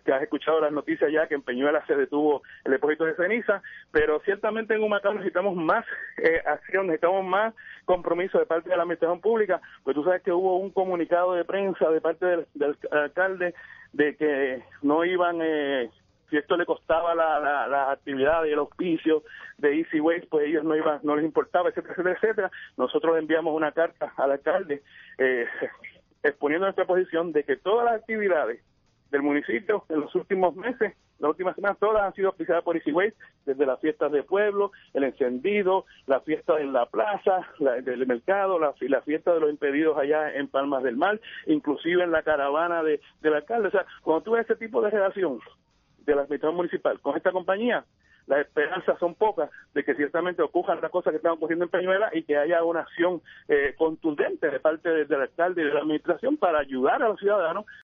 que has escuchado las noticias ya que en Peñuelas se detuvo el depósito de ceniza, pero ciertamente en Humacao necesitamos más acción, necesitamos más compromiso de parte de la administración pública, pues tú sabes que hubo un comunicado de prensa de parte del alcalde de que no iban, si esto le costaba las actividades y el auspicio de Easy Waste, pues ellos no les importaba, etcétera, etcétera, etcétera. Nosotros enviamos una carta al alcalde exponiendo nuestra posición de que todas las actividades del municipio en los últimos meses, las últimas semanas, todas han sido auspiciadas por Easy Waste, desde las fiestas de pueblo, el encendido, la fiesta en la plaza, del mercado, la fiesta de los impedidos allá en Palmas del Mar, inclusive en la caravana del alcalde. O sea, cuando tú ves ese tipo de relación de la administración municipal con esta compañía, las esperanzas son pocas de que ciertamente ocurran las cosas que están ocurriendo en Peñuelas y que haya una acción contundente de parte del alcalde y de la administración para ayudar a los ciudadanos